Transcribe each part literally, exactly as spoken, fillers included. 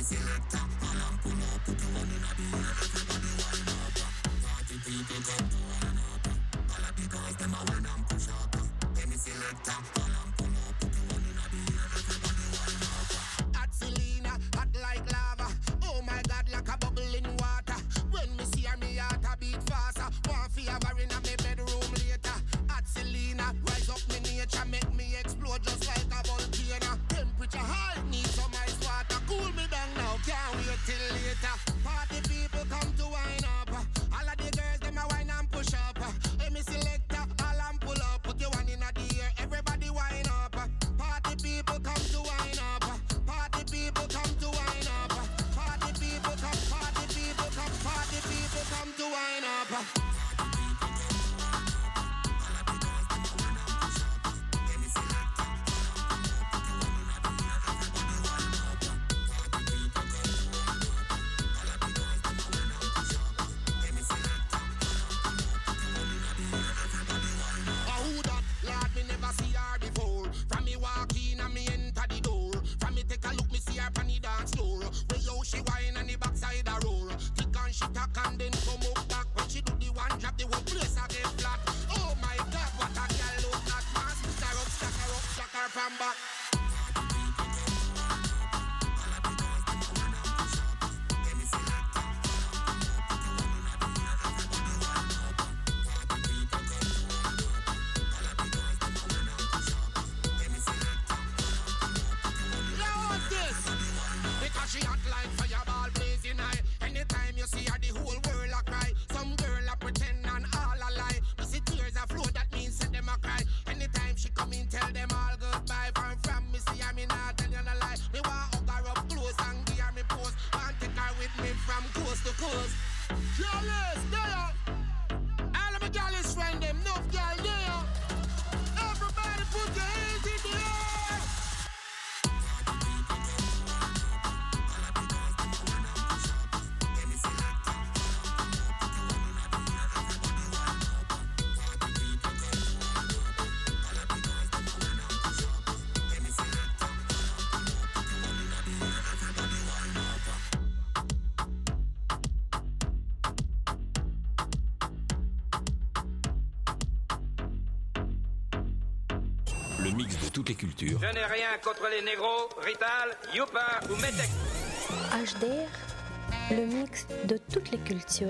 selector, all I'm pull up, put you one in a the air, everybody wind up. Party people come to wind up. All of the girls them a wine and push up. Any selector, all I'm pull up, put you one in a the air, everybody wind up. Hot Selena, hot like lava. Oh my God, like a bubble in water. When me see her, me heart a beat faster. One fever in a me bedroom later. Hot Selena, rise up me nature, make me explode just like a volcano. Temperature high, need some ice water. Cool me down now, can't wait till later. Party people come to wine up. All of the girls them a wine and push up. Hey me selector, all I'm pull up. Put you one in a the air, everybody wine up. Party people come to wine up. Party people come to wine up. Party people come, party people come, party people come to wine up. She whine on the backside a roll. Tick and she tack and then come up back. When she do the one drop, the whole place a get flat. Oh my God, what a girl look that man. Stick her up, stack her up, stack her from back. She hot like fireball blazing high. Anytime you see her, the whole world a cry. Some girl a pretend and all a lie. You see tears a flow, that means set them a cry. Anytime she come in, tell them all goodbye. From from me see her, me not tell you no lie. Me want hug her up close and give her me pose. Want take her with me from coast to coast. Jealous, there. All of my jealous friend them, enough girl there. Everybody put your hands in the air. Le mix de toutes les cultures. Je n'ai rien contre les négros, Rital, Youpa ou Metek. H D R, le mix de toutes les cultures.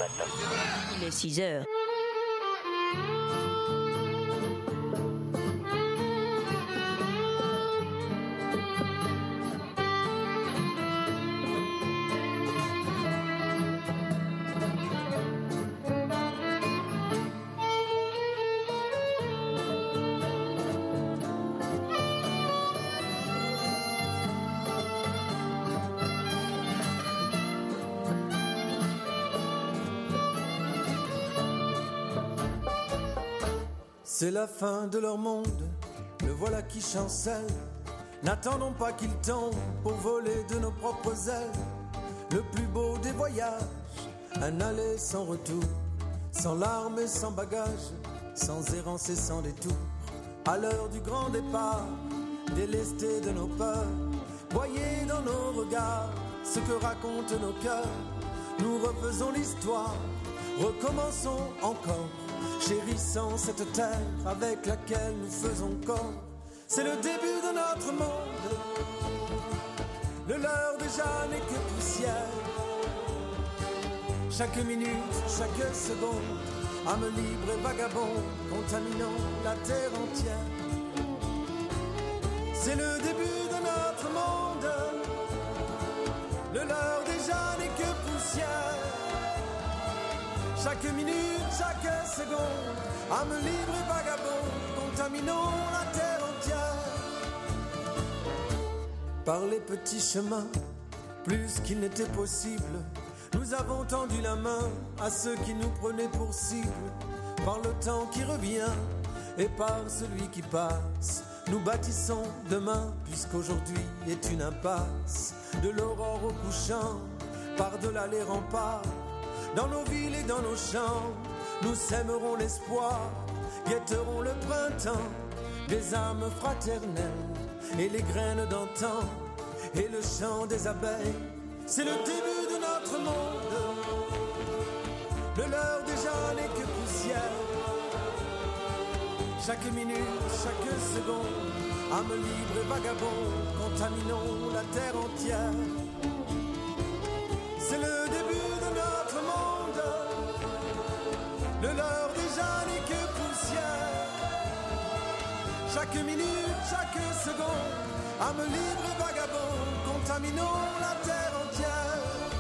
matin. Il est six heures. C'est la fin de leur monde, le voilà qui chancelle. N'attendons pas qu'il tombe pour voler de nos propres ailes. Le plus beau des voyages, un aller sans retour, sans larmes et sans bagages, sans errance et sans détour. À l'heure du grand départ, délestés de nos peurs, voyez dans nos regards ce que racontent nos cœurs. Nous refaisons l'histoire, recommençons encore, chérissant cette terre avec laquelle nous faisons corps. C'est le début de notre monde, le leur déjà n'est que poussière. Chaque minute, chaque seconde, âme libre et vagabonde, contaminant la terre entière. C'est le début de notre monde, le leur déjà n'est que poussière. Chaque minute, chaque seconde, âme libre et vagabonde, contaminons la terre entière. Par les petits chemins, plus qu'il n'était possible, nous avons tendu la main à ceux qui nous prenaient pour cible. Par le temps qui revient et par celui qui passe, nous bâtissons demain, puisqu'aujourd'hui est une impasse. De l'aurore au couchant, par-delà les remparts, dans nos villes et dans nos champs, nous sèmerons l'espoir, guetterons le printemps, des âmes fraternelles et les graines d'antan et le chant des abeilles. C'est le début de notre monde, le leur déjà n'est que poussière. Chaque minute, chaque seconde, âme libre et vagabonde, contaminons la terre entière. C'est le début de notre monde, le leur déjà n'est que poussière. Chaque minute, chaque seconde, âme libre et vagabonde, contaminons la terre entière.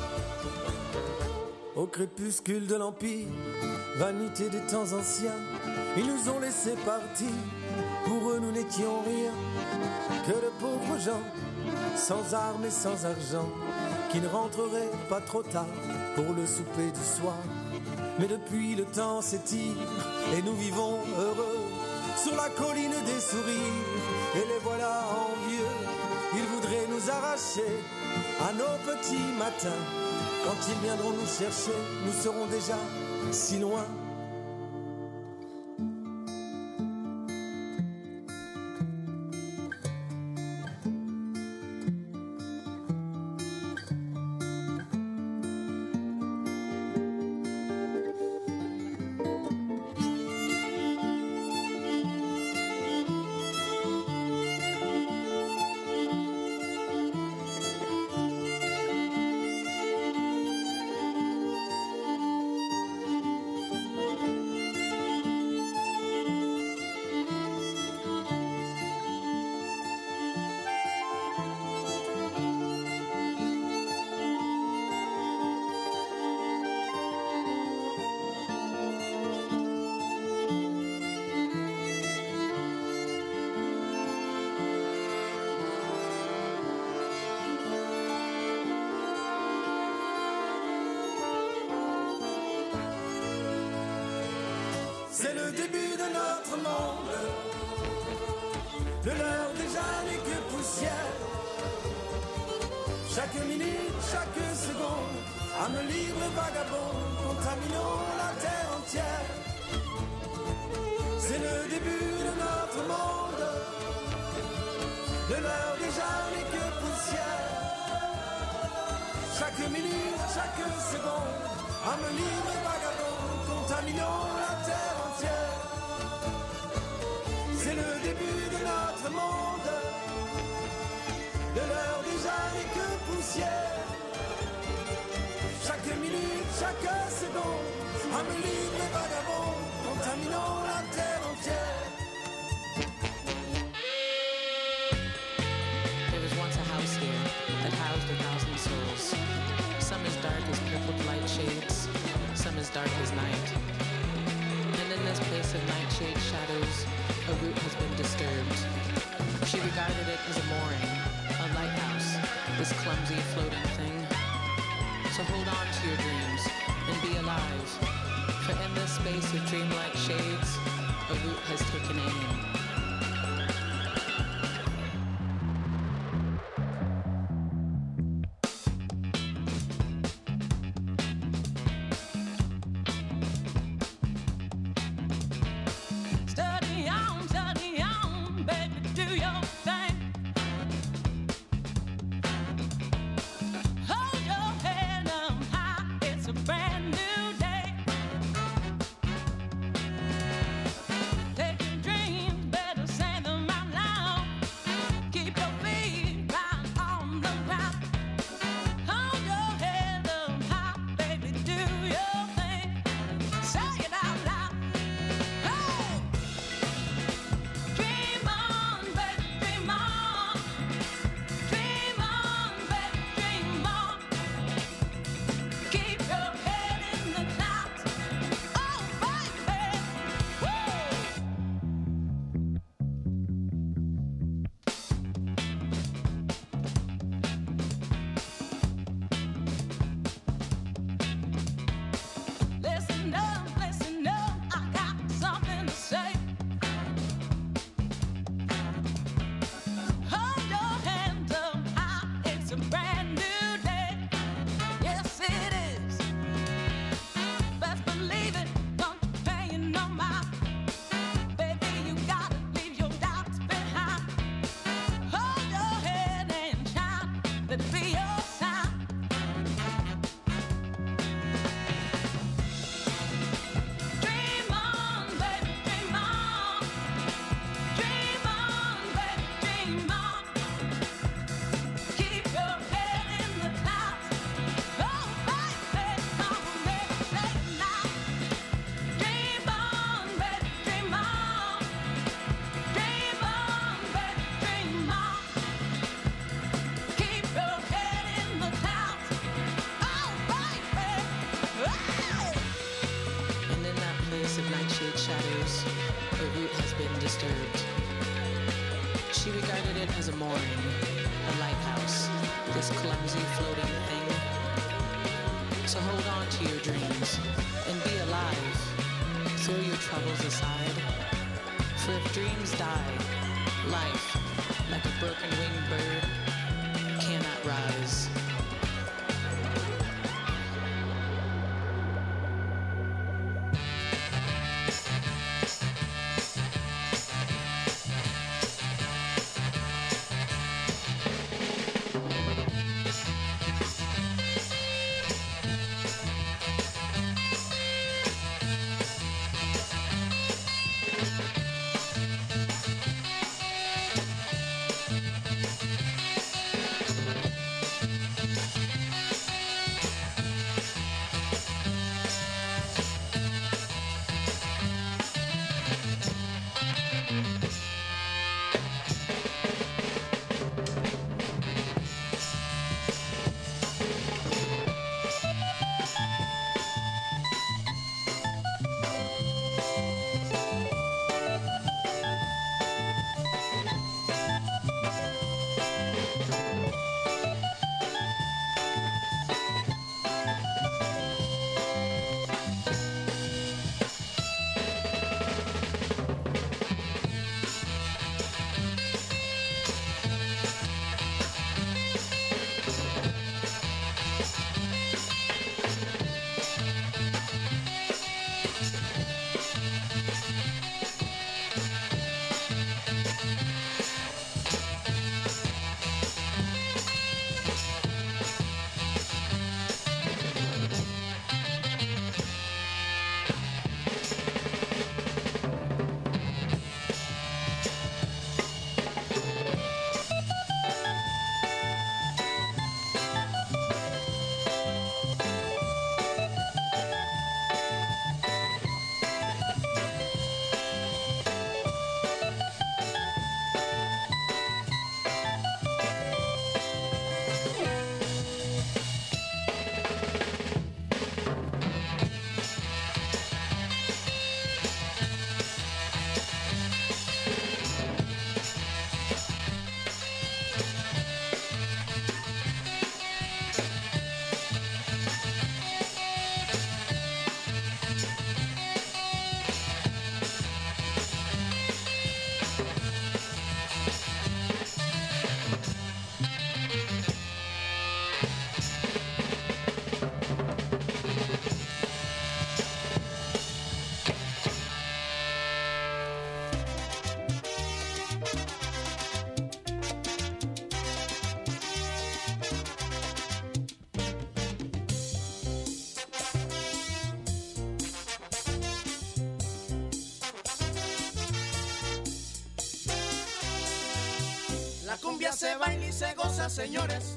Au crépuscule de l'Empire, vanité des temps anciens, ils nous ont laissé partir, pour eux nous n'étions rien, que de pauvres gens, sans armes et sans argent, qui ne rentreraient pas trop tard pour le souper du soir. Mais depuis le temps s'étire et nous vivons heureux sur la colline des sourires, et les voilà envieux. Ils voudraient nous arracher à nos petits matins. Quand ils viendront nous chercher, nous serons déjà si loin. C'est le début de notre monde, le leur déjà n'est que poussière. Chaque minute, chaque seconde, âme libre et vagabonde, contaminons la terre entière. C'est le début de notre monde, le leur déjà n'est que poussière. Chaque minute, chaque seconde, âme libre et vagabonde, contaminons la terre entière. C'est le début de notre monde, de l'heure déjà n'est que poussière. Chaque minute, chaque seconde, regarded it as a mooring, a lighthouse, this clumsy floating thing. So hold on to your dreams and be alive, for in this space of dreamlike shades, a root has taken aim. La cumbia se baila y se goza, señores,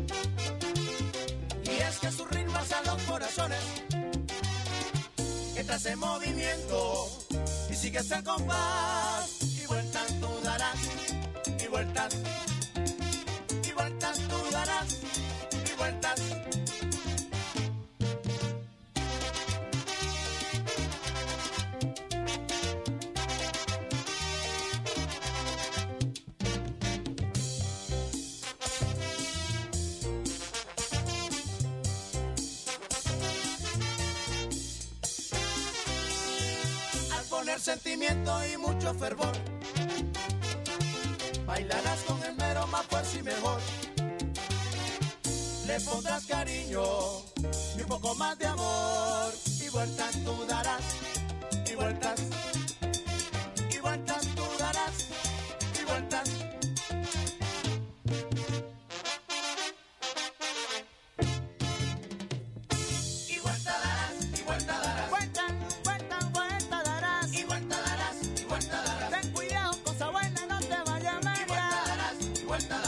y es que sus ritmos a los corazones. Entra ese movimiento y sigues el compás, y vueltas tú darás, y vueltas, y vueltas tú darás, y vueltas. Sentimiento y mucho fervor, bailarás con el mero más fuerte y mejor. Le pondrás cariño y un poco más de amor, y vueltas tú darás, y vueltas, y vueltas tú darás, y vueltas. Y vuelta darás, y vuelta darás. Vuelta, vuelta, vuelta darás. Y vuelta darás, y vuelta darás. Ten cuidado, cosa buena no te vaya a marear. Y vuelta darás, y vuelta darás.